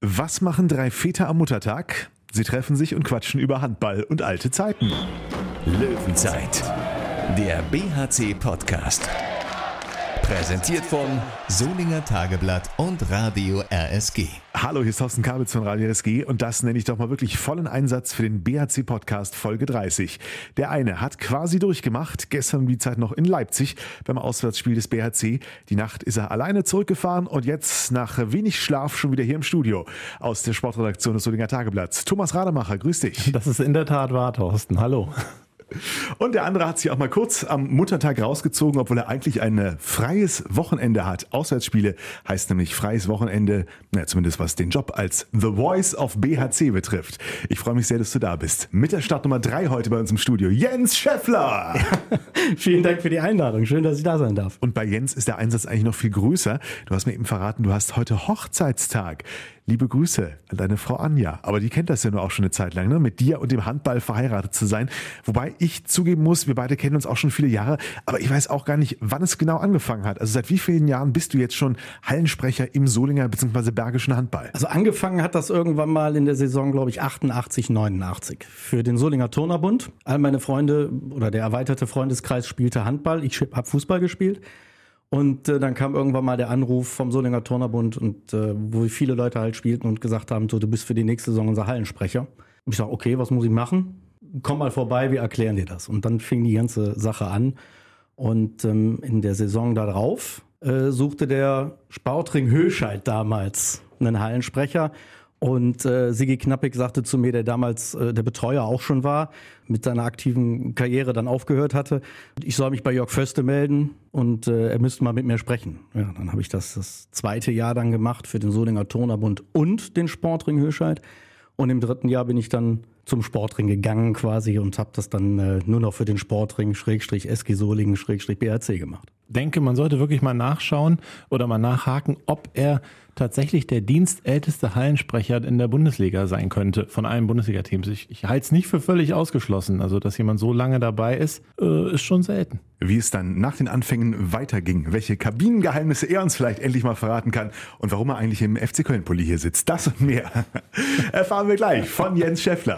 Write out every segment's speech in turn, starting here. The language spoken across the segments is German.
Was machen drei Väter am Muttertag? Sie treffen sich und quatschen über Handball und alte Zeiten. Löwenzeit, der BHC-Podcast. Präsentiert von Solinger Tageblatt und Radio RSG. Hallo, hier ist Thorsten Kabitz von Radio RSG und das nenne ich doch mal wirklich vollen Einsatz für den BHC-Podcast Folge 30. Der eine hat quasi durchgemacht, gestern die Zeit noch in Leipzig beim Auswärtsspiel des BHC. Die Nacht ist er alleine zurückgefahren und jetzt nach wenig Schlaf schon wieder hier im Studio aus der Sportredaktion des Solinger Tageblatts. Thomas Rademacher, grüß dich. Das ist in der Tat wahr, Thorsten. Hallo. Und der andere hat sich auch mal kurz am Muttertag rausgezogen, obwohl er eigentlich ein freies Wochenende hat. Auswärtsspiele heißt nämlich freies Wochenende, zumindest was den Job als The Voice of BHC betrifft. Ich freue mich sehr, dass du da bist. Mit der Startnummer 3 heute bei uns im Studio, Jens Scheffler. Ja, vielen Dank für die Einladung. Schön, dass ich da sein darf. Und bei Jens ist der Einsatz eigentlich noch viel größer. Du hast mir eben verraten, du hast heute Hochzeitstag. Liebe Grüße an deine Frau Anja. Aber die kennt das ja nur auch schon eine Zeit lang, ne? Mit dir und dem Handball verheiratet zu sein. Wobei ich zugeben muss, wir beide kennen uns auch schon viele Jahre, aber ich weiß auch gar nicht, wann es genau angefangen hat. Also seit wie vielen Jahren bist du jetzt schon Hallensprecher im Solinger bzw. Bergischen Handball? Also angefangen hat das irgendwann mal in der Saison, glaube ich, 88, 89. Für den Solinger Turnerbund. All meine Freunde oder der erweiterte Freundeskreis spielte Handball. Ich habe Fußball gespielt. Und dann kam irgendwann mal der Anruf vom Solinger Turnerbund, und wo viele Leute halt spielten und gesagt haben, so, du bist für die nächste Saison unser Hallensprecher. Und ich sage, okay, was muss ich machen? Komm mal vorbei, wir erklären dir das. Und dann fing die ganze Sache an. Und in der Saison darauf suchte der Sportring Höscheid damals einen Hallensprecher. Und Sigi Knappig sagte zu mir, der damals der Betreuer auch schon war, mit seiner aktiven Karriere dann aufgehört hatte, ich soll mich bei Jörg Föste melden und er müsste mal mit mir sprechen. Ja, dann habe ich das zweite Jahr dann gemacht für den Solinger Turnerbund und den Sportring Höscheid. Und im dritten Jahr bin ich dann zum Sportring gegangen quasi und habe das dann nur noch für den Sportring /SG Solingen /BHC gemacht. Denke, man sollte wirklich mal nachschauen oder mal nachhaken, ob er tatsächlich der dienstälteste Hallensprecher in der Bundesliga sein könnte, von allen Bundesliga-Teams. Ich halte es nicht für völlig ausgeschlossen. Also, dass jemand so lange dabei ist schon selten. Wie es dann nach den Anfängen weiterging, welche Kabinengeheimnisse er uns vielleicht endlich mal verraten kann und warum er eigentlich im FC Köln-Pulli hier sitzt, das und mehr erfahren wir gleich von Jens Scheffler.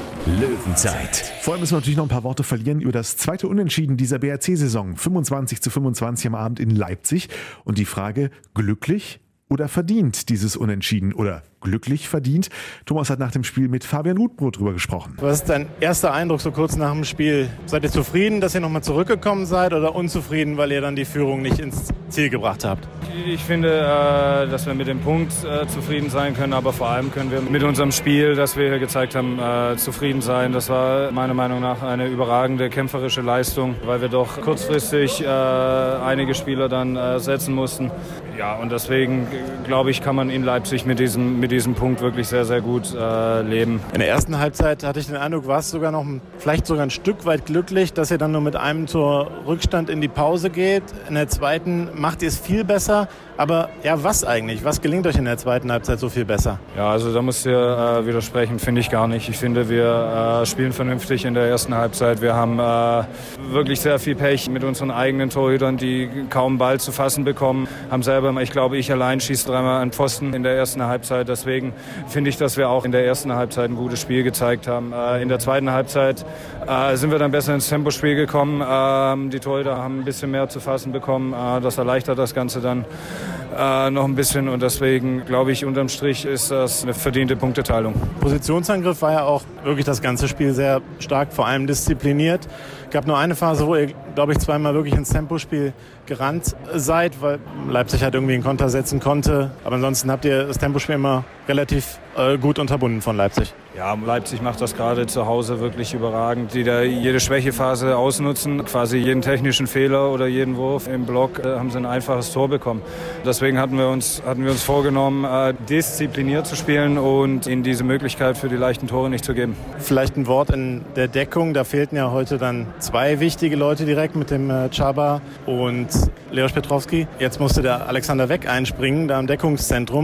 Löwenzeit. Vorher müssen wir natürlich noch ein paar Worte verlieren über das zweite Unentschieden dieser BHC-Saison. 25:25 am Abend in Leipzig. Und die Frage, glücklich oder verdient dieses Unentschieden? Oder glücklich verdient? Thomas hat nach dem Spiel mit Fabian Utbrot drüber gesprochen. Was ist dein erster Eindruck so kurz nach dem Spiel? Seid ihr zufrieden, dass ihr nochmal zurückgekommen seid, oder unzufrieden, weil ihr dann die Führung nicht ins Ziel gebracht habt? Ich finde, dass wir mit dem Punkt zufrieden sein können, aber vor allem können wir mit unserem Spiel, das wir hier gezeigt haben, zufrieden sein. Das war meiner Meinung nach eine überragende kämpferische Leistung, weil wir doch kurzfristig einige Spieler dann setzen mussten. Ja, und deswegen, glaube ich, kann man in Leipzig mit diesem Punkt wirklich sehr, sehr gut leben. In der ersten Halbzeit hatte ich den Eindruck, war es vielleicht sogar ein Stück weit glücklich, dass ihr dann nur mit einem Tor Rückstand in die Pause geht. In der zweiten macht ihr es viel besser. Aber ja, was eigentlich? Was gelingt euch in der zweiten Halbzeit so viel besser? Ja, also da muss ich widersprechen, finde ich gar nicht. Ich finde, wir spielen vernünftig in der ersten Halbzeit. Wir haben wirklich sehr viel Pech mit unseren eigenen Torhütern, die kaum Ball zu fassen bekommen. Haben selber, ich glaube, ich allein schieße dreimal an Pfosten in der ersten Halbzeit. Deswegen finde ich, dass wir auch in der ersten Halbzeit ein gutes Spiel gezeigt haben. In der zweiten Halbzeit sind wir dann besser ins Tempospiel gekommen. Die Torhüter haben ein bisschen mehr zu fassen bekommen. Das erleichtert das Ganze dann noch ein bisschen, und deswegen glaube ich, unterm Strich ist das eine verdiente Punkteteilung. Positionsangriff war ja auch wirklich das ganze Spiel sehr stark, vor allem diszipliniert. Es gab nur eine Phase, wo ihr, glaube ich, zweimal wirklich ins Tempospiel gerannt seid, weil Leipzig halt irgendwie einen Konter setzen konnte. Aber ansonsten habt ihr das Tempospiel immer relativ gut unterbunden von Leipzig. Ja, Leipzig macht das gerade zu Hause wirklich überragend, die da jede Schwächephase ausnutzen. Quasi jeden technischen Fehler oder jeden Wurf im Block haben sie ein einfaches Tor bekommen. Deswegen hatten wir uns vorgenommen, diszipliniert zu spielen und ihnen diese Möglichkeit für die leichten Tore nicht zu geben. Vielleicht ein Wort in der Deckung. Da fehlten ja heute dann zwei wichtige Leute direkt mit dem Chaba und Leos Petrowski. Jetzt musste der Alexander Weck einspringen, da im Deckungszentrum.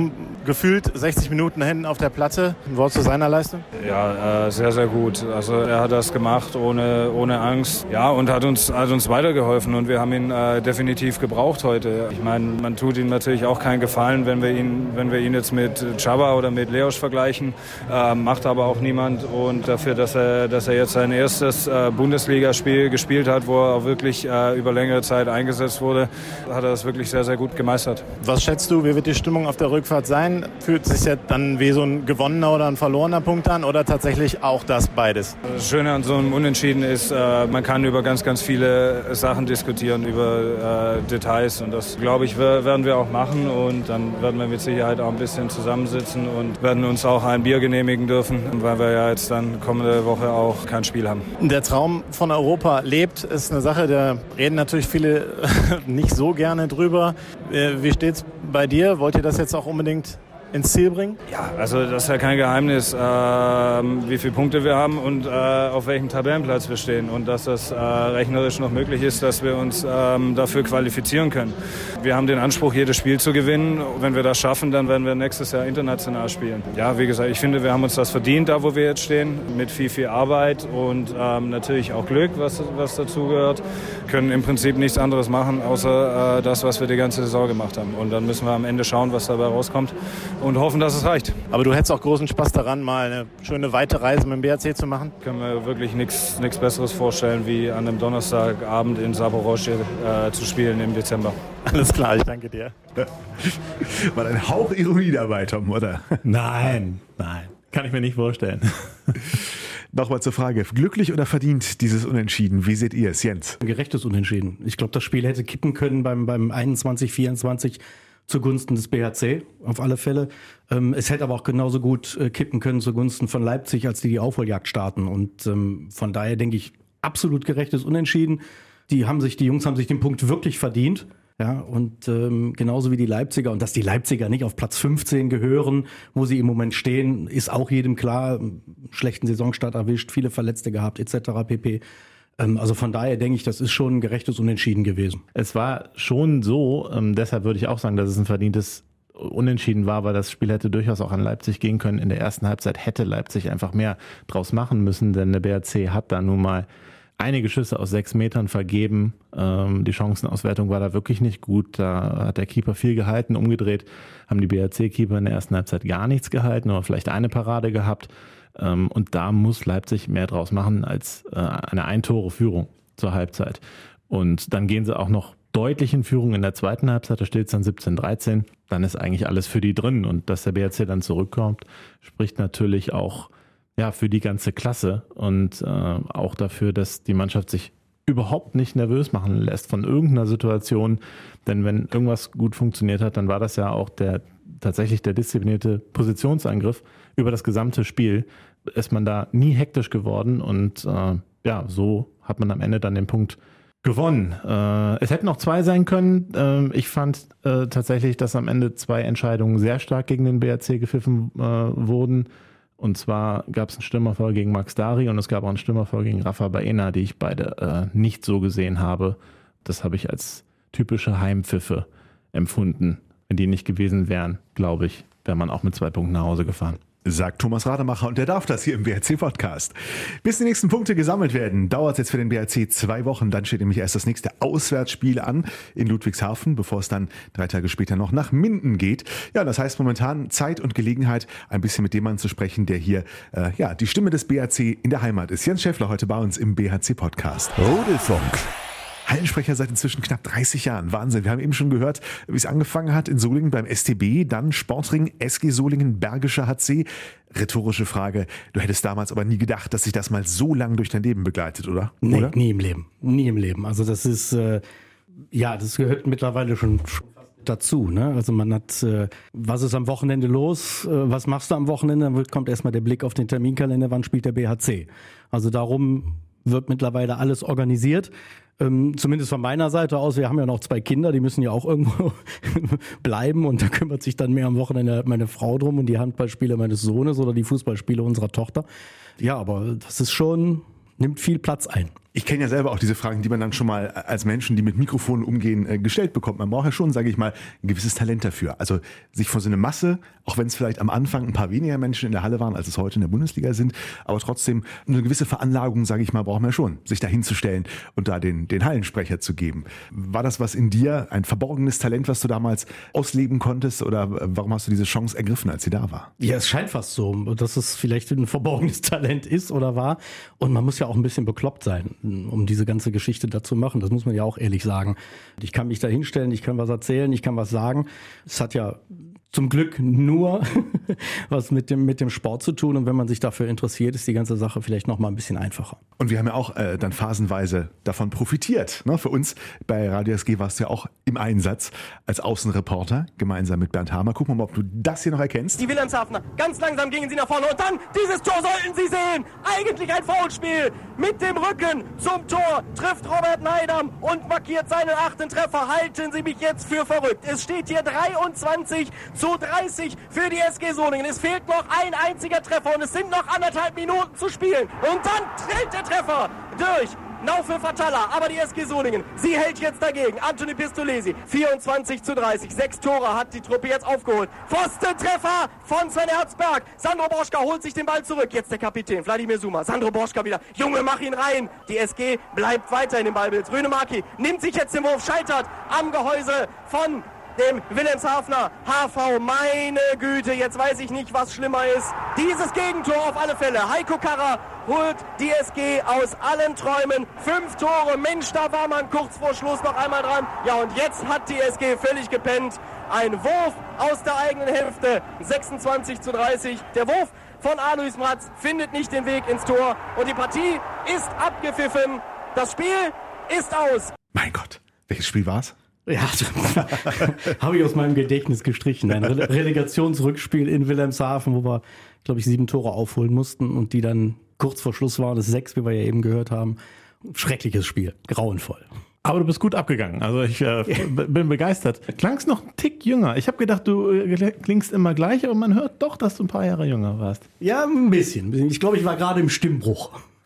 gefühlt 60 Minuten hinten auf der Platte. Ein Wort zu seiner Leistung? Ja, sehr, sehr gut. Also er hat das gemacht ohne Angst, ja, und hat uns weitergeholfen und wir haben ihn definitiv gebraucht heute. Ich meine, man tut ihm natürlich auch keinen Gefallen, wenn wir ihn jetzt mit Chaba oder mit Leosch vergleichen, macht aber auch niemand, und dafür, dass er jetzt sein erstes Bundesligaspiel gespielt hat, wo er auch wirklich über längere Zeit eingesetzt wurde, hat er das wirklich sehr, sehr gut gemeistert. Was schätzt du, wie wird die Stimmung auf der Rückfahrt sein? Fühlt sich ja dann wie so ein gewonnener oder ein verlorener Punkt an oder tatsächlich auch das beides? Das Schöne an so einem Unentschieden ist, man kann über ganz, ganz viele Sachen diskutieren, über Details, und das, glaube ich, werden wir auch machen, und dann werden wir mit Sicherheit auch ein bisschen zusammensitzen und werden uns auch ein Bier genehmigen dürfen, weil wir ja jetzt dann kommende Woche auch kein Spiel haben. Der Traum von Europa lebt, ist eine Sache, da reden natürlich viele nicht so gerne drüber. Wie steht's bei dir? Wollt ihr das jetzt auch unbedingt ins Ziel bringen? Ja, also das ist ja kein Geheimnis, wie viele Punkte wir haben und auf welchem Tabellenplatz wir stehen, und dass das rechnerisch noch möglich ist, dass wir uns dafür qualifizieren können. Wir haben den Anspruch, jedes Spiel zu gewinnen. Wenn wir das schaffen, dann werden wir nächstes Jahr international spielen. Ja, wie gesagt, ich finde, wir haben uns das verdient, da wo wir jetzt stehen, mit viel, viel Arbeit und natürlich auch Glück, was dazugehört. Können im Prinzip nichts anderes machen, außer das, was wir die ganze Saison gemacht haben. Und dann müssen wir am Ende schauen, was dabei rauskommt, und hoffen, dass es reicht. Aber du hättest auch großen Spaß daran, mal eine schöne weite Reise mit dem BHC zu machen? Ich kann mir wirklich nichts Besseres vorstellen, wie an einem Donnerstagabend in Zaporozhye zu spielen im Dezember. Alles klar, ich danke dir. War ein Hauch Ironie dabei, Tom, oder? Nein, kann ich mir nicht vorstellen. Nochmal zur Frage, glücklich oder verdient dieses Unentschieden? Wie seht ihr es, Jens? Ein gerechtes Unentschieden. Ich glaube, das Spiel hätte kippen können beim 21-24 zugunsten des BHC, auf alle Fälle. Es hätte aber auch genauso gut kippen können zugunsten von Leipzig, als die Aufholjagd starten. Und von daher denke ich, absolut gerechtes Unentschieden. Die Jungs haben sich den Punkt wirklich verdient. Ja, und genauso wie die Leipziger. Und dass die Leipziger nicht auf Platz 15 gehören, wo sie im Moment stehen, ist auch jedem klar. Schlechten Saisonstart erwischt, viele Verletzte gehabt, etc. pp. Also von daher denke ich, das ist schon ein gerechtes Unentschieden gewesen. Es war schon so, deshalb würde ich auch sagen, dass es ein verdientes Unentschieden war, weil das Spiel hätte durchaus auch an Leipzig gehen können. In der ersten Halbzeit hätte Leipzig einfach mehr draus machen müssen, denn der BHC hat da nun mal einige Schüsse aus 6 Metern vergeben. Die Chancenauswertung war da wirklich nicht gut. Da hat der Keeper viel gehalten. Umgedreht haben die BHC-Keeper in der ersten Halbzeit gar nichts gehalten oder vielleicht eine Parade gehabt. Und da muss Leipzig mehr draus machen als eine Ein-Tore-Führung zur Halbzeit. Und dann gehen sie auch noch deutlich in Führung in der zweiten Halbzeit. Da steht es dann 17-13. Dann ist eigentlich alles für die drin. Und dass der BHC dann zurückkommt, spricht natürlich auch für die ganze Klasse und auch dafür, dass die Mannschaft sich überhaupt nicht nervös machen lässt von irgendeiner Situation. Denn wenn irgendwas gut funktioniert hat, dann war das ja auch tatsächlich der disziplinierte Positionsangriff über das gesamte Spiel. Ist man da nie hektisch geworden und so hat man am Ende dann den Punkt gewonnen. Es hätten noch 2 sein können. Ich fand tatsächlich, dass am Ende 2 Entscheidungen sehr stark gegen den BHC gepfiffen wurden. Und zwar gab es einen Stürmerfoul gegen Max Dari und es gab auch einen Stürmerfoul gegen Rafa Baena, die ich beide nicht so gesehen habe. Das habe ich als typische Heimpfiffe empfunden. Wenn die nicht gewesen wären, glaube ich, wäre man auch mit 2 Punkten nach Hause gefahren. Sagt Thomas Rademacher, und der darf das hier im BHC-Podcast. Bis die nächsten Punkte gesammelt werden, dauert es jetzt für den BHC 2 Wochen. Dann steht nämlich erst das nächste Auswärtsspiel an in Ludwigshafen, bevor es dann 3 Tage später noch nach Minden geht. Ja, das heißt momentan Zeit und Gelegenheit, ein bisschen mit dem Mann zu sprechen, der hier die Stimme des BHC in der Heimat ist. Jens Schäffler heute bei uns im BHC-Podcast. Rudelfunk. Hallensprecher seit inzwischen knapp 30 Jahren. Wahnsinn. Wir haben eben schon gehört, wie es angefangen hat in Solingen beim STB, dann Sportring, SG Solingen, Bergischer HC. Rhetorische Frage. Du hättest damals aber nie gedacht, dass sich das mal so lang durch dein Leben begleitet, oder? Nee, oder? Nie im Leben. Nie im Leben. Also das ist, das gehört mittlerweile schon dazu. Ne? Also man hat, was ist am Wochenende los? Was machst du am Wochenende? Dann kommt erstmal der Blick auf den Terminkalender, wann spielt der BHC? Also darum wird mittlerweile alles organisiert. Zumindest von meiner Seite aus, wir haben ja noch 2 Kinder, die müssen ja auch irgendwo bleiben und da kümmert sich dann mehr am Wochenende meine Frau drum und die Handballspiele meines Sohnes oder die Fußballspiele unserer Tochter. Ja, aber das ist schon, nimmt viel Platz ein. Ich kenne ja selber auch diese Fragen, die man dann schon mal als Menschen, die mit Mikrofonen umgehen, gestellt bekommt. Man braucht ja schon, sage ich mal, ein gewisses Talent dafür. Also sich vor so eine Masse, auch wenn es vielleicht am Anfang ein paar weniger Menschen in der Halle waren, als es heute in der Bundesliga sind, aber trotzdem eine gewisse Veranlagung, sage ich mal, braucht man schon, sich da hinzustellen und da den Hallensprecher zu geben. War das was in dir, ein verborgenes Talent, was du damals ausleben konntest, oder warum hast du diese Chance ergriffen, als sie da war? Ja, es scheint fast so, dass es vielleicht ein verborgenes Talent ist oder war. Und man muss ja auch ein bisschen bekloppt sein, um diese ganze Geschichte da zu machen. Das muss man ja auch ehrlich sagen. Ich kann mich da hinstellen, ich kann was erzählen, ich kann was sagen. Es hat ja zum Glück nur was mit dem Sport zu tun. Und wenn man sich dafür interessiert, ist die ganze Sache vielleicht noch mal ein bisschen einfacher. Und wir haben ja auch dann phasenweise davon profitiert. Ne? Für uns bei Radio SG warst du ja auch im Einsatz als Außenreporter, gemeinsam mit Bernd Hamer. Gucken wir mal, ob du das hier noch erkennst. Die Wilhelmshavener, ganz langsam gingen sie nach vorne und dann, dieses Tor sollten Sie sehen. Eigentlich ein Foulspiel. Mit dem Rücken zum Tor trifft Robert Neidam und markiert seinen 8. Treffer. Halten Sie mich jetzt für verrückt. Es steht hier 23:30 für die SG Solingen. Es fehlt noch ein einziger Treffer und es sind noch 1,5 Minuten zu spielen. Und dann trillt der Treffer durch. Naufe Fatala, aber die SG Solingen, sie hält jetzt dagegen. Anthony Pistolesi, 24:30. 6 Tore hat die Truppe jetzt aufgeholt. Pfostentreffer von Sven Herzberg. Sandro Borschka holt sich den Ball zurück. Jetzt der Kapitän, Wladimir Suma. Sandro Borschka wieder. Junge, mach ihn rein. Die SG bleibt weiter in dem Ballbild. Rüne Marki nimmt sich jetzt den Wurf, scheitert am Gehäuse von dem Wilhelmshavener HV. Meine Güte, jetzt weiß ich nicht, was schlimmer ist. Dieses Gegentor auf alle Fälle. Heiko Karrer holt die SG aus allen Träumen. 5 Tore. Mensch, da war man kurz vor Schluss noch einmal dran. Ja, und jetzt hat die SG völlig gepennt. Ein Wurf aus der eigenen Hälfte. 26:30. Der Wurf von Alois Mraz findet nicht den Weg ins Tor. Und die Partie ist abgepfiffen. Das Spiel ist aus. Mein Gott, welches Spiel war's? Ja, habe ich aus meinem Gedächtnis gestrichen. Ein Relegationsrückspiel in Wilhelmshaven, wo wir, glaube ich, 7 Tore aufholen mussten und die dann kurz vor Schluss waren, es 6, wie wir ja eben gehört haben. Schreckliches Spiel, grauenvoll. Aber du bist gut abgegangen. Also ich bin begeistert. Klangst noch einen Tick jünger. Ich habe gedacht, du klingst immer gleich, aber man hört doch, dass du ein paar Jahre jünger warst. Ja, ein bisschen. Ich glaube, ich war gerade im Stimmbruch.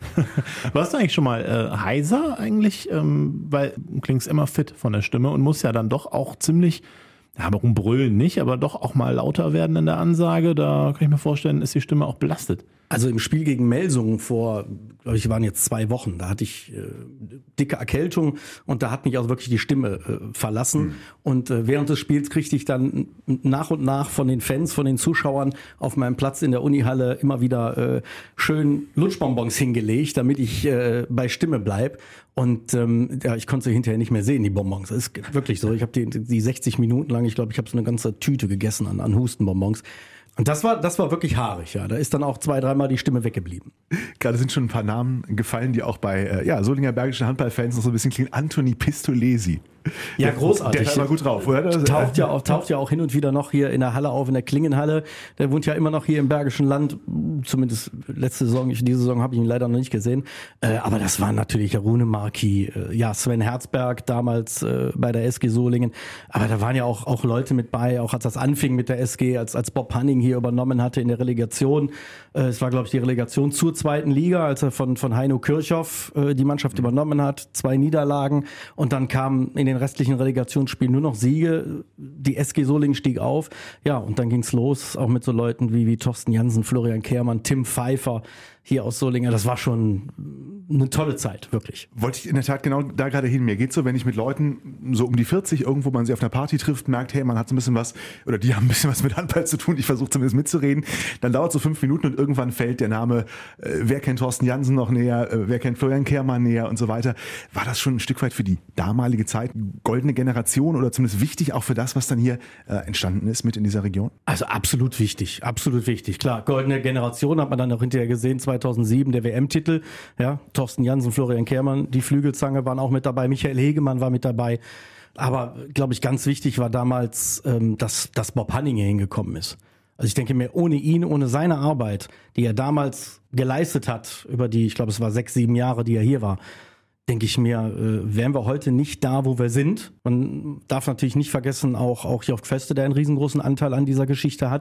Warst du eigentlich schon mal heiser eigentlich? Weil du klingst immer fit von der Stimme und musst ja dann doch auch ziemlich, ja, warum brüllen nicht, aber doch auch mal lauter werden in der Ansage. Da kann ich mir vorstellen, ist die Stimme auch belastet. Also im Spiel gegen Melsungen vor, glaube ich, waren jetzt 2 Wochen, da hatte ich dicke Erkältung und da hat mich also wirklich die Stimme verlassen. Und während des Spiels kriegte ich dann nach und nach von den Fans, von den Zuschauern auf meinem Platz in der Unihalle immer wieder schön Lutschbonbons hingelegt, damit ich bei Stimme bleib. Und ja, ich konnte sie hinterher nicht mehr sehen, die Bonbons. Das ist wirklich so. Ich habe die 60 Minuten lang, ich glaube, ich habe so eine ganze Tüte gegessen an Hustenbonbons. Und das war wirklich haarig, ja. Da ist dann auch 2-3 Mal die Stimme weggeblieben. Gerade sind schon ein paar Namen gefallen, die auch bei Solinger Bergischen Handballfans noch so ein bisschen klingen. Anthony Pistolesi. Ja, großartig. Der ist mal gut drauf, oder? Taucht ja auch hin und wieder noch hier in der Halle auf, in der Klingenhalle. Der wohnt ja immer noch hier im Bergischen Land. Zumindest letzte Saison, diese Saison habe ich ihn leider noch nicht gesehen. Aber das war natürlich Rune Marki, Sven Herzberg damals bei der SG Solingen. Aber da waren ja auch Leute mit bei, auch als das anfing mit der SG, als Bob Hanning hier übernommen hatte in der Relegation. Es war, glaube ich, die Relegation zur 2. Liga, als er von Heino Kirchhoff die Mannschaft übernommen hat. 2 Niederlagen und dann kam in den restlichen Relegationsspielen nur noch Siege. Die SG Solingen stieg auf. Ja, und dann ging's los, auch mit so Leuten wie Thorsten Jansen, Florian Kehrmann, Tim Pfeiffer hier aus Solingen. Das war schon eine tolle Zeit, wirklich. Wollte ich in der Tat genau da gerade hin. Mir geht's so, wenn ich mit Leuten so um die 40 irgendwo man sie auf einer Party trifft, merkt, hey, man hat so ein bisschen was, oder die haben ein bisschen was mit Handball zu tun, ich versuche zumindest mitzureden, dann dauert so 5 Minuten und irgendwann fällt der Name, wer kennt Thorsten Jansen noch näher, wer kennt Florian Kehrmann näher und so weiter. War das schon ein Stück weit für die damalige Zeit, goldene Generation oder zumindest wichtig auch für das, was dann hier entstanden ist mit in dieser Region? Also absolut wichtig. Klar, goldene Generation hat man dann auch hinterher gesehen, 2007 der WM-Titel, ja, Thorsten Jansen, Florian Kehrmann, die Flügelzange waren auch mit dabei, Michael Hegemann war mit dabei. Aber, glaube ich, ganz wichtig war damals, dass Bob Hanning hier hingekommen ist. Also ich denke mir, ohne ihn, ohne seine Arbeit, die er damals geleistet hat, über die, ich glaube, es war 6-7 Jahre, die er hier war, denke ich mir, wären wir heute nicht da, wo wir sind. Man darf natürlich nicht vergessen, auch Jocht Feste, der einen riesengroßen Anteil an dieser Geschichte hat.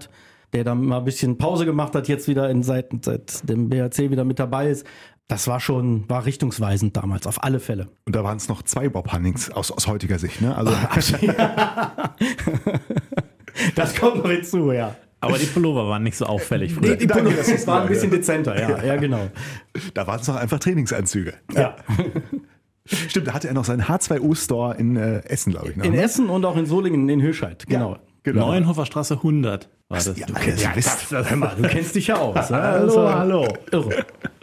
der dann mal ein bisschen Pause gemacht hat, jetzt wieder seit dem BHC wieder mit dabei ist. Das war richtungsweisend damals, auf alle Fälle. Und da waren es noch 2 Bob Hannings aus heutiger Sicht, ne? Also das kommt noch hinzu, ja. Aber die Pullover waren nicht so auffällig früher. Nee, die Pullover waren ein bisschen dezenter, ja, genau. Da waren es noch einfach Trainingsanzüge. Ja. Stimmt, da hatte er noch seinen H2O-Store in Essen, glaube ich. In Essen und auch in Solingen in Höchscheid, genau. Ja. Genau. Neuenhofer Straße 100 war das. Ja, du kennst dich ja aus. Ne? Hallo. Irre.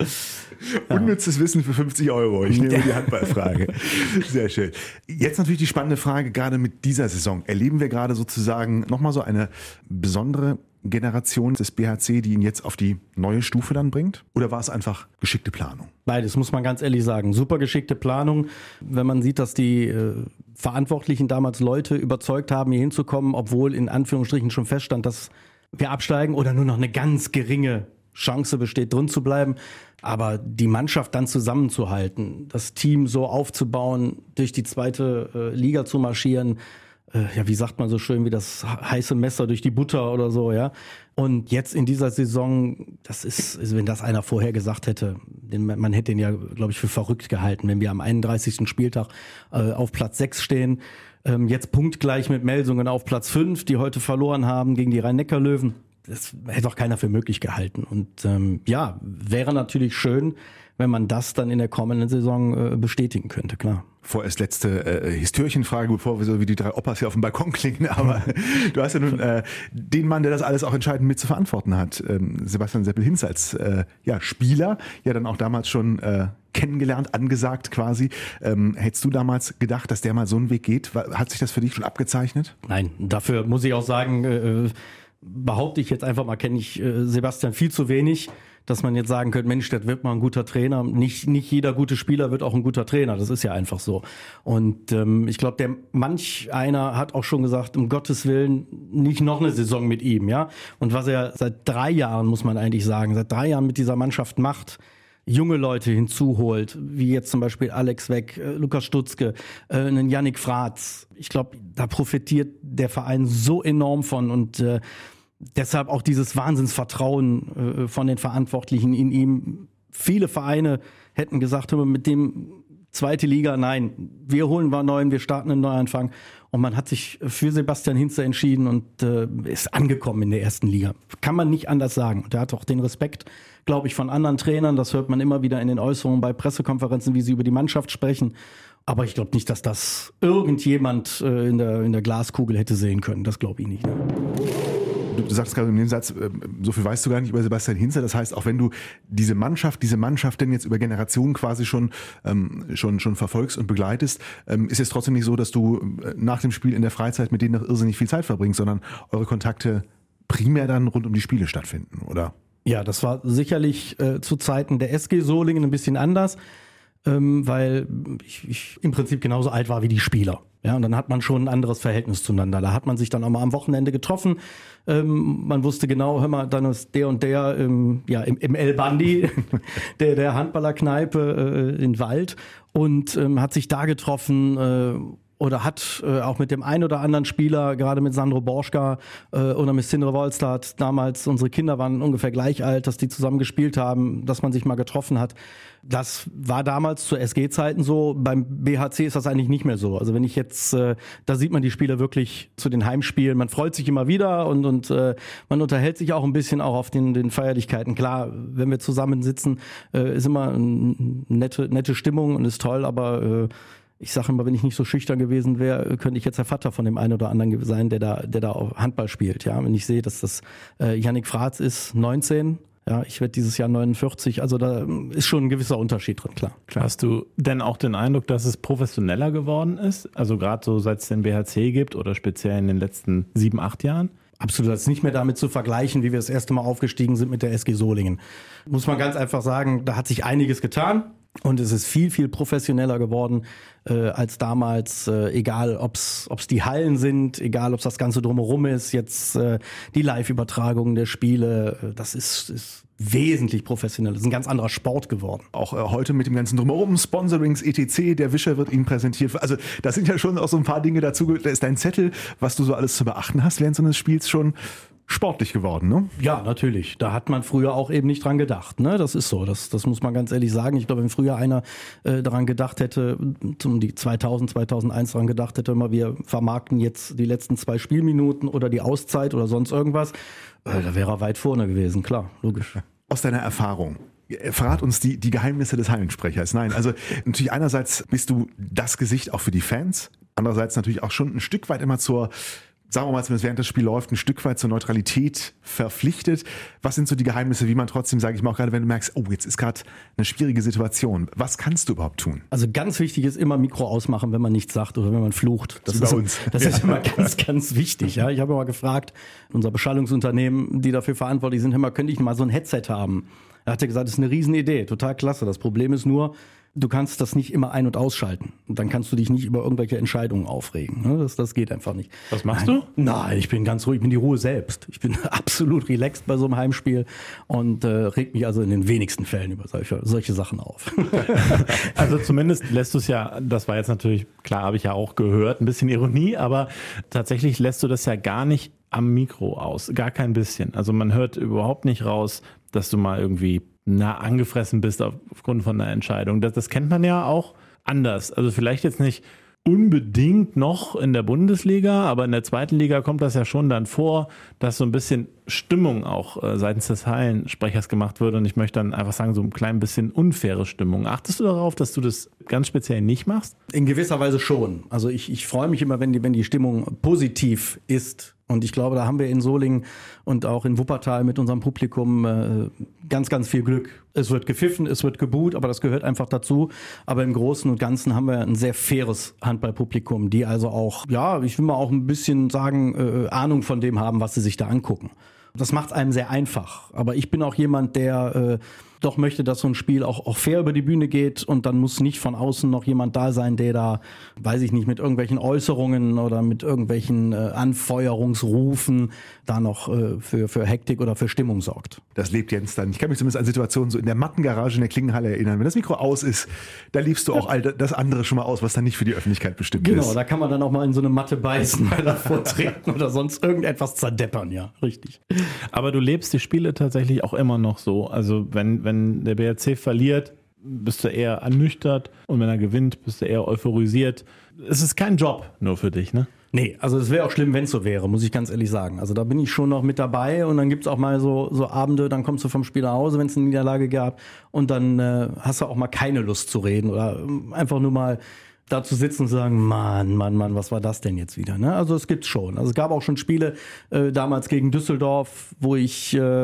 Unnützes Wissen für 50 €. Ich nehme die Handballfrage. Sehr schön. Jetzt natürlich die spannende Frage, gerade mit dieser Saison. Erleben wir gerade sozusagen nochmal so eine besondere Generation des BHC, die ihn jetzt auf die neue Stufe dann bringt? Oder war es einfach geschickte Planung? Beides, muss man ganz ehrlich sagen. Super geschickte Planung. Wenn man sieht, dass die Verantwortlichen damals Leute überzeugt haben, hier hinzukommen, obwohl in Anführungsstrichen schon feststand, dass wir absteigen oder nur noch eine ganz geringe Chance besteht, drin zu bleiben. Aber die Mannschaft dann zusammenzuhalten, das Team so aufzubauen, durch die zweite Liga zu marschieren, ja, wie sagt man so schön, wie das heiße Messer durch die Butter oder so, ja. Und jetzt in dieser Saison, das ist, wenn das einer vorher gesagt hätte, man hätte ihn ja, glaube ich, für verrückt gehalten, wenn wir am 31. Spieltag auf Platz 6 stehen, jetzt punktgleich mit Melsungen auf Platz 5, die heute verloren haben gegen die Rhein-Neckar-Löwen. Das hätte auch keiner für möglich gehalten. Und ja, wäre natürlich schön, wenn man das dann in der kommenden Saison bestätigen könnte, klar. Vorerst letzte Histörchenfrage, bevor wir so wie die 3 Opas hier auf dem Balkon klingen. Aber du hast ja nun den Mann, der das alles auch entscheidend mit zu verantworten hat, Sebastian Seppel-Hinz als Spieler, ja dann auch damals schon kennengelernt, angesagt quasi. Hättest du damals gedacht, dass der mal so einen Weg geht? Hat sich das für dich schon abgezeichnet? Nein, dafür muss ich auch sagen, behaupte ich jetzt einfach mal, kenne ich Sebastian viel zu wenig, dass man jetzt sagen könnte, Mensch, das wird mal ein guter Trainer. Nicht jeder gute Spieler wird auch ein guter Trainer. Das ist ja einfach so. Und ich glaube, manch einer hat auch schon gesagt, um Gottes Willen, nicht noch eine Saison mit ihm, ja. Und was er seit 3 Jahren, muss man eigentlich sagen, seit 3 Jahren mit dieser Mannschaft macht, junge Leute hinzuholt, wie jetzt zum Beispiel Alex Weck, Lukas Stutzke, einen Yannick Fratz. Ich glaube, da profitiert der Verein so enorm von und deshalb auch dieses Wahnsinnsvertrauen von den Verantwortlichen in ihm. Viele Vereine hätten gesagt, mit dem 2. Liga, nein, wir holen mal neuen, wir starten einen Neuanfang. Und man hat sich für Sebastian Hinze entschieden und ist angekommen in der 1. Liga. Kann man nicht anders sagen. Und er hat auch den Respekt, glaube ich, von anderen Trainern. Das hört man immer wieder in den Äußerungen bei Pressekonferenzen, wie sie über die Mannschaft sprechen. Aber ich glaube nicht, dass das irgendjemand in der Glaskugel hätte sehen können. Das glaube ich nicht. Ne? Du sagst gerade in dem Satz, so viel weißt du gar nicht über Sebastian Hinze. Das heißt, auch wenn du diese Mannschaft denn jetzt über Generationen quasi schon verfolgst und begleitest, ist es trotzdem nicht so, dass du nach dem Spiel in der Freizeit mit denen noch irrsinnig viel Zeit verbringst, sondern eure Kontakte primär dann rund um die Spiele stattfinden, oder? Ja, das war sicherlich zu Zeiten der SG Solingen ein bisschen anders, weil ich im Prinzip genauso alt war wie die Spieler. Ja, und dann hat man schon ein anderes Verhältnis zueinander. Da hat man sich dann auch mal am Wochenende getroffen. Man wusste genau, hör mal, dann ist der und der im El Bandi, der Handballerkneipe in Wald und hat sich da getroffen oder hat auch mit dem einen oder anderen Spieler, gerade mit Sandro Borschka oder mit Sindre Wolstad, damals unsere Kinder waren ungefähr gleich alt, dass die zusammen gespielt haben, dass man sich mal getroffen hat. Das war damals zu SG-Zeiten so. Beim BHC ist das eigentlich nicht mehr so. Also wenn ich jetzt, da sieht man die Spieler wirklich zu den Heimspielen. Man freut sich immer wieder und man unterhält sich auch ein bisschen auch auf den Feierlichkeiten. Klar, wenn wir zusammensitzen, ist immer eine nette Stimmung und ist toll, aber ich sage immer, wenn ich nicht so schüchtern gewesen wäre, könnte ich jetzt der Vater von dem einen oder anderen sein, der da auch Handball spielt. Ja, wenn ich sehe, dass das Yannick Fratz ist, 19. Ja, ich werde dieses Jahr 49, also da ist schon ein gewisser Unterschied drin, klar. Hast du denn auch den Eindruck, dass es professioneller geworden ist? Also gerade so, seit es den BHC gibt oder speziell in den letzten 7, 8 Jahren? Absolut, das ist nicht mehr damit zu vergleichen, wie wir das erste Mal aufgestiegen sind mit der SG Solingen. Muss man ganz einfach sagen, da hat sich einiges getan. Und es ist viel, viel professioneller geworden als damals, egal ob's die Hallen sind, egal ob's das Ganze drumherum ist, jetzt die Live-Übertragungen der Spiele, das ist wesentlich professioneller, das ist ein ganz anderer Sport geworden. Auch heute mit dem ganzen Drumherum, Sponsorings, etc., der Wischer wird Ihnen präsentiert. Also das sind ja schon auch so ein paar Dinge dazu, da ist dein Zettel, was du so alles zu beachten hast während so eines Spiels schon sportlich geworden, ne? Ja, natürlich. Da hat man früher auch eben nicht dran gedacht. Ne? Das ist so. Das muss man ganz ehrlich sagen. Ich glaube, wenn früher einer daran gedacht hätte, die 2001 daran gedacht hätte, immer wir vermarkten jetzt die letzten 2 Spielminuten oder die Auszeit oder sonst irgendwas, da wäre er weit vorne gewesen. Klar, logisch. Aus deiner Erfahrung, verrat uns die Geheimnisse des Hallensprechers. Nein, also natürlich einerseits bist du das Gesicht auch für die Fans, andererseits natürlich auch schon ein Stück weit immer zur, sagen wir mal, zumindest während das Spiel läuft, ein Stück weit zur Neutralität verpflichtet. Was sind so die Geheimnisse, wie man trotzdem, sage ich mal, auch gerade wenn du merkst, oh, jetzt ist gerade eine schwierige Situation. Was kannst du überhaupt tun? Also ganz wichtig ist immer Mikro ausmachen, wenn man nichts sagt oder wenn man flucht. Das ist bei uns. Das ist immer ganz, ganz wichtig. Ja. Ich habe mal gefragt, unser Beschallungsunternehmen, die dafür verantwortlich sind, können die nicht mal so ein Headset haben? Er hat gesagt, das ist eine Riesenidee, total klasse. Das Problem ist nur, du kannst das nicht immer ein- und ausschalten. Und dann kannst du dich nicht über irgendwelche Entscheidungen aufregen. Das geht einfach nicht. Was machst du? Nein, ich bin ganz ruhig, ich bin die Ruhe selbst. Ich bin absolut relaxed bei so einem Heimspiel und reg mich also in den wenigsten Fällen über solche Sachen auf. Also zumindest lässt du es ja, das war jetzt natürlich, klar, habe ich ja auch gehört, ein bisschen Ironie, aber tatsächlich lässt du das ja gar nicht am Mikro aus, gar kein bisschen. Also man hört überhaupt nicht raus, dass du mal irgendwie angefressen bist aufgrund von einer Entscheidung. Das kennt man ja auch anders. Also vielleicht jetzt nicht unbedingt noch in der Bundesliga, aber in der zweiten Liga kommt das ja schon dann vor, dass so ein bisschen Stimmung auch seitens des Hallensprechers gemacht wird. Und ich möchte dann einfach sagen, so ein klein bisschen unfaire Stimmung. Achtest du darauf, dass du das ganz speziell nicht machst? In gewisser Weise schon. Also ich freue mich immer, wenn die Stimmung positiv ist. Und ich glaube, da haben wir in Solingen und auch in Wuppertal mit unserem Publikum ganz, ganz viel Glück. Es wird gepfiffen, es wird geboot, aber das gehört einfach dazu. Aber im Großen und Ganzen haben wir ein sehr faires Handballpublikum, die also auch, ja, ich will mal auch ein bisschen sagen, Ahnung von dem haben, was sie sich da angucken. Das macht es einem sehr einfach. Aber ich bin auch jemand, der doch möchte, dass so ein Spiel auch fair über die Bühne geht und dann muss nicht von außen noch jemand da sein, der da, weiß ich nicht, mit irgendwelchen Äußerungen oder mit irgendwelchen Anfeuerungsrufen da noch für Hektik oder für Stimmung sorgt. Das lebt Jens dann. Ich kann mich zumindest an Situationen so in der Mattengarage in der Klingenhalle erinnern. Wenn das Mikro aus ist, da liebst du auch all das andere schon mal aus, was dann nicht für die Öffentlichkeit bestimmt ist. Genau, da kann man dann auch mal in so eine Matte beißen, mal davor treten oder sonst irgendetwas zerdeppern, ja, richtig. Aber du lebst die Spiele tatsächlich auch immer noch so. Also wenn der BRC verliert, bist du eher ernüchtert und wenn er gewinnt, bist du eher euphorisiert. Es ist kein Job nur für dich, ne? Nee, also es wäre auch schlimm, wenn es so wäre, muss ich ganz ehrlich sagen. Also da bin ich schon noch mit dabei und dann gibt's auch mal so Abende, dann kommst du vom Spiel nach Hause, wenn es eine Niederlage gab und dann hast du auch mal keine Lust zu reden oder einfach nur mal da zu sitzen und zu sagen, Mann, was war das denn jetzt wieder? Ne? Also es gibt's schon. Also es gab auch schon Spiele damals gegen Düsseldorf, wo die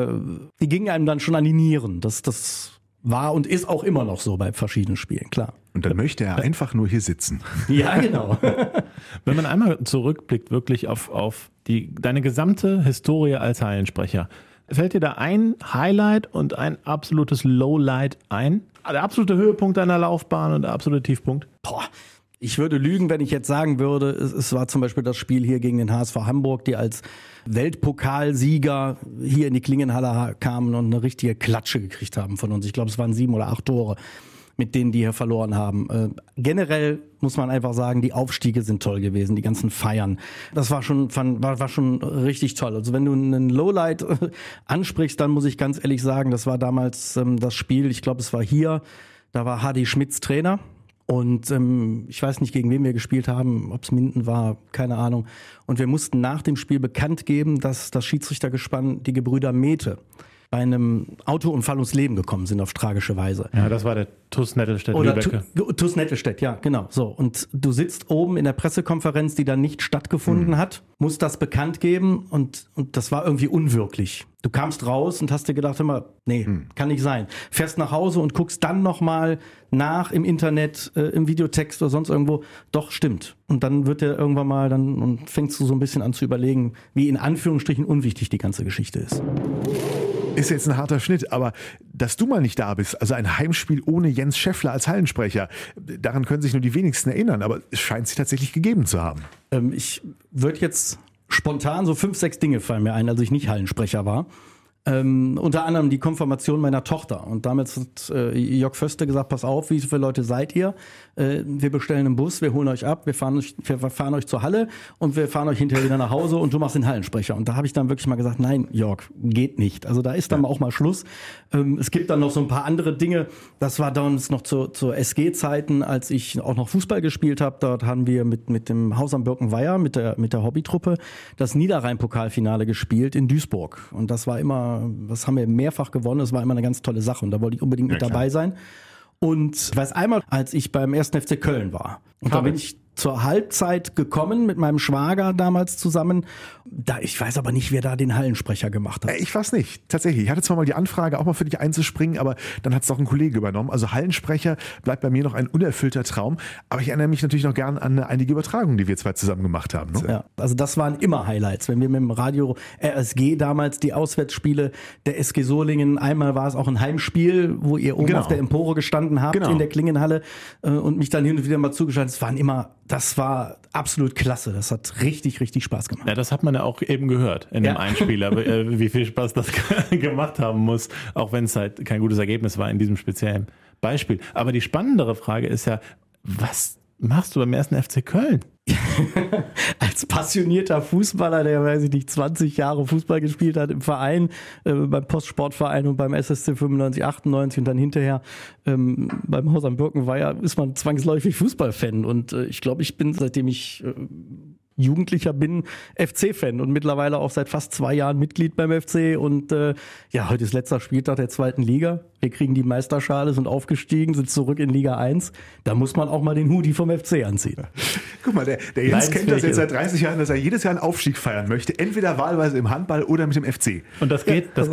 gingen einem dann schon an die Nieren. Das war und ist auch immer noch so bei verschiedenen Spielen, klar. Und dann möchte er einfach nur hier sitzen. Ja, genau. Wenn man einmal zurückblickt wirklich auf deine gesamte Historie als Hallensprecher, fällt dir da ein Highlight und ein absolutes Lowlight ein? Der absolute Höhepunkt deiner Laufbahn und der absolute Tiefpunkt? Boah, ich würde lügen, wenn ich jetzt sagen würde, es war zum Beispiel das Spiel hier gegen den HSV Hamburg, die als Weltpokalsieger hier in die Klingenhalle kamen und eine richtige Klatsche gekriegt haben von uns. Ich glaube, es waren 7 oder 8 Tore, mit denen die hier verloren haben. Generell muss man einfach sagen, die Aufstiege sind toll gewesen, die ganzen Feiern. Das war schon richtig toll. Also wenn du einen Lowlight ansprichst, dann muss ich ganz ehrlich sagen, das war damals das Spiel, ich glaube, es war hier, da war Hardy Schmitz Trainer. Und ich weiß nicht, gegen wen wir gespielt haben, ob es Minden war, keine Ahnung. Und wir mussten nach dem Spiel bekannt geben, dass das Schiedsrichtergespann, die Gebrüder Mete, bei einem Autounfall ums Leben gekommen sind auf tragische Weise. Ja, das war der TuS Nettelstedt-Lübbecke. TuS Nettelstedt, ja, genau. So, und du sitzt oben in der Pressekonferenz, die dann nicht stattgefunden hat, musst das bekannt geben und das war irgendwie unwirklich. Du kamst raus und hast dir gedacht, immer, nee, kann nicht sein. Fährst nach Hause und guckst dann nochmal nach im Internet, im Videotext oder sonst irgendwo. Doch, stimmt. Und dann wird der irgendwann mal und fängst du so ein bisschen an zu überlegen, wie in Anführungsstrichen unwichtig die ganze Geschichte ist. Ist jetzt ein harter Schnitt, aber dass du mal nicht da bist, also ein Heimspiel ohne Jens Schäffler als Hallensprecher, daran können sich nur die wenigsten erinnern, aber es scheint sich tatsächlich gegeben zu haben. Ich würde jetzt spontan so 5, 6 Dinge fallen mir ein, als ich nicht Hallensprecher war. Unter anderem die Konfirmation meiner Tochter. Und damals hat Jörg Föste gesagt, pass auf, wie viele Leute seid ihr? Wir bestellen einen Bus, wir holen euch ab, wir fahren euch zur Halle und wir fahren euch hinterher wieder nach Hause und du machst den Hallensprecher. Und da habe ich dann wirklich mal gesagt, nein, Jörg, geht nicht. Also da ist dann auch mal Schluss. Es gibt dann noch so ein paar andere Dinge. Das war damals noch zur SG-Zeiten, als ich auch noch Fußball gespielt habe. Dort haben wir mit dem Haus am Birkenweiher, mit der Hobbytruppe, das Niederrhein-Pokalfinale gespielt in Duisburg. Und das haben wir mehrfach gewonnen. Das war immer eine ganz tolle Sache. Und da wollte ich unbedingt mit dabei sein. Und ich weiß einmal, als ich beim 1. FC Köln war. Und da bin ich zur Halbzeit gekommen mit meinem Schwager damals zusammen. Ich weiß aber nicht, wer da den Hallensprecher gemacht hat. Ich weiß nicht, tatsächlich. Ich hatte zwar mal die Anfrage, auch mal für dich einzuspringen, aber dann hat es doch ein Kollege übernommen. Also Hallensprecher bleibt bei mir noch ein unerfüllter Traum. Aber ich erinnere mich natürlich noch gern an einige Übertragungen, die wir zwei zusammen gemacht haben. Ne? Ja, also das waren immer Highlights. Wenn wir mit dem Radio RSG damals die Auswärtsspiele der SG Solingen, einmal war es auch ein Heimspiel, wo ihr oben auf der Empore gestanden habt in der Klingenhalle und mich dann hin und wieder mal zugeschaltet. Das war absolut klasse. Das hat richtig, richtig Spaß gemacht. Ja, das hat man ja auch eben gehört in dem Einspieler, wie viel Spaß das gemacht haben muss, auch wenn es halt kein gutes Ergebnis war in diesem speziellen Beispiel. Aber die spannendere Frage ist ja, was machst du beim 1. FC Köln? Als passionierter Fußballer, der, weiß ich nicht, 20 Jahre Fußball gespielt hat im Verein, beim Postsportverein und beim SSC 95, 98 und dann hinterher beim Haus am Birkenweiher, ist man zwangsläufig Fußballfan. Und ich glaube, ich bin, seitdem ich Jugendlicher bin, FC-Fan und mittlerweile auch seit fast 2 Jahren Mitglied beim FC. Und heute ist letzter Spieltag der 2. Liga. Wir kriegen die Meisterschale, sind aufgestiegen, sind zurück in Liga 1. Da muss man auch mal den Hoodie vom FC anziehen. Guck mal, der Jens kennt das jetzt seit 30 Jahren, dass er jedes Jahr einen Aufstieg feiern möchte. Entweder wahlweise im Handball oder mit dem FC. Und das geht als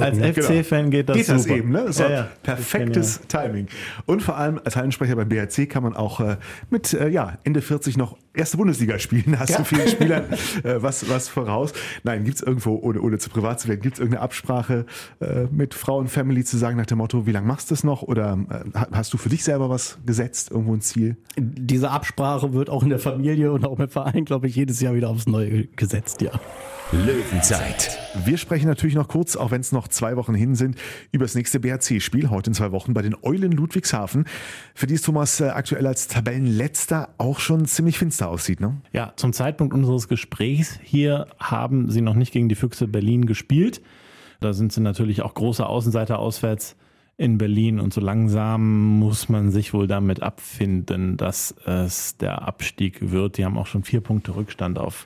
FC-Fan geht das super. Das eben, ne? Das war perfektes Timing. Und vor allem als Hallensprecher beim BHC kann man auch mit Ende 40 noch erste Bundesliga spielen. Hast du vielen Spielern was voraus? Nein, gibt es irgendwo, ohne zu privat zu werden, gibt es irgendeine Absprache mit Frau und Family zu sagen nach dem Motto, wie lange machst du es noch? Oder hast du für dich selber was gesetzt, irgendwo ein Ziel? Diese Absprache wird auch in der Familie und auch im Verein, glaube ich, jedes Jahr wieder aufs Neue gesetzt, ja. Löwenzeit. Wir sprechen natürlich noch kurz, auch wenn es noch 2 Wochen hin sind, über das nächste BHC-Spiel, heute in 2 Wochen bei den Eulen Ludwigshafen, für die es Thomas aktuell als Tabellenletzter auch schon ziemlich finster aussieht, ne? Ja, zum Zeitpunkt unseres Gesprächs hier haben sie noch nicht gegen die Füchse Berlin gespielt. Da sind sie natürlich auch große Außenseiter auswärts in Berlin und so langsam muss man sich wohl damit abfinden, dass es der Abstieg wird. Die haben auch schon 4 Punkte Rückstand auf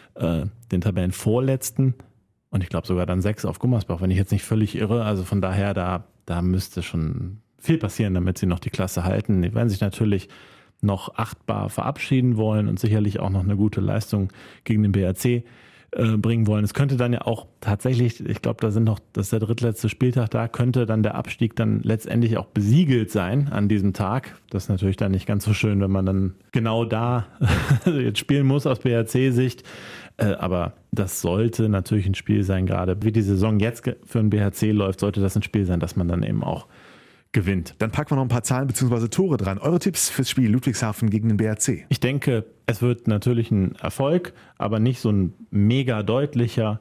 den Tabellenvorletzten und ich glaube sogar dann 6 auf Gummersbach, wenn ich jetzt nicht völlig irre. Also von daher, da müsste schon viel passieren, damit sie noch die Klasse halten. Die werden sich natürlich noch achtbar verabschieden wollen und sicherlich auch noch eine gute Leistung gegen den BHC bringen wollen. Es könnte dann ja auch tatsächlich, ich glaube, das ist der drittletzte Spieltag, da könnte dann der Abstieg dann letztendlich auch besiegelt sein an diesem Tag. Das ist natürlich dann nicht ganz so schön, wenn man dann genau da jetzt spielen muss aus BHC-Sicht. Aber das sollte natürlich ein Spiel sein, gerade wie die Saison jetzt für den BHC läuft, sollte das ein Spiel sein, dass man dann eben auch gewinnt. Dann packen wir noch ein paar Zahlen bzw. Tore dran. Eure Tipps fürs Spiel Ludwigshafen gegen den BHC? Ich denke, es wird natürlich ein Erfolg, aber nicht so ein mega deutlicher.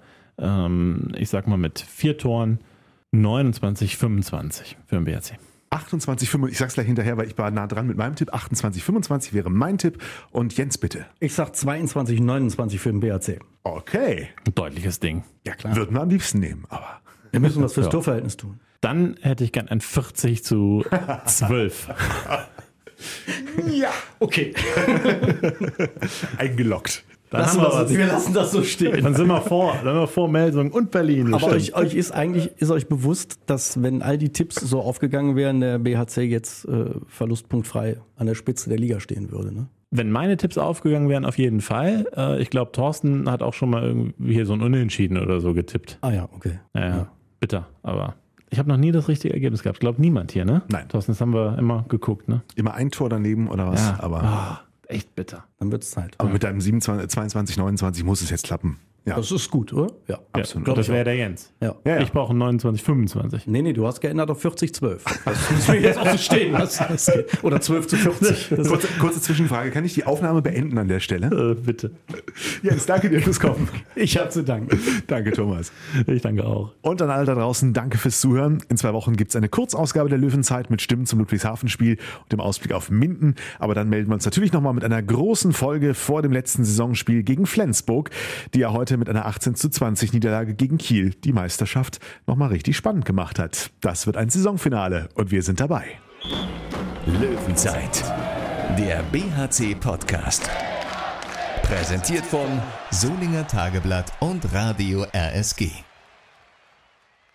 Ich sag mal mit 4 Toren 29-25 für den BHC. 28-25, ich sag's gleich hinterher, weil ich war nah dran mit meinem Tipp. 28-25 wäre mein Tipp. Und Jens, bitte. Ich sag 22-29 für den BHC. Okay. Ein deutliches Ding. Ja, klar. Würden wir am liebsten nehmen, aber. Wir müssen was fürs Torverhältnis tun. Dann hätte ich gern ein 40-12. Ja, okay. Eingeloggt. Wir lassen das so stehen. Dann sind wir vor Melsung und Berlin. Aber euch ist euch bewusst, dass wenn all die Tipps so aufgegangen wären, der BHC jetzt verlustpunktfrei an der Spitze der Liga stehen würde, ne? Wenn meine Tipps aufgegangen wären, auf jeden Fall. Ich glaube, Thorsten hat auch schon mal irgendwie hier so ein Unentschieden oder so getippt. Ah ja, okay. Ja. Bitter, aber ich habe noch nie das richtige Ergebnis gehabt. Ich glaube, niemand hier, ne? Nein. Thorsten, das haben wir immer geguckt, ne? Immer ein Tor daneben oder was? Ja. Aber echt bitter. Dann wird es Zeit. Aber mit deinem 22, 29 muss es jetzt klappen. Ja. Das ist gut, oder? Ja, absolut. Und das wäre der Jens. Ja. Ja, ja. Ich brauche einen 29, Nee, du hast geändert auf 40-12. Das müssen wir jetzt auch so stehen lassen. Oder 12-40. Kurze Zwischenfrage. Kann ich die Aufnahme beenden an der Stelle? Bitte. Jens, danke dir fürs Kommen. Ich habe zu danken. Danke, Thomas. Ich danke auch. Und an alle da draußen, danke fürs Zuhören. In 2 Wochen gibt es eine Kurzausgabe der Löwenzeit mit Stimmen zum Ludwigshafen-Spiel und dem Ausblick auf Minden. Aber dann melden wir uns natürlich nochmal mit einer großen Folge vor dem letzten Saisonspiel gegen Flensburg, die ja heute mit einer 18:20 Niederlage gegen Kiel die Meisterschaft nochmal richtig spannend gemacht hat. Das wird ein Saisonfinale und wir sind dabei. Löwenzeit, der BHC-Podcast. Präsentiert von Solinger Tageblatt und Radio RSG.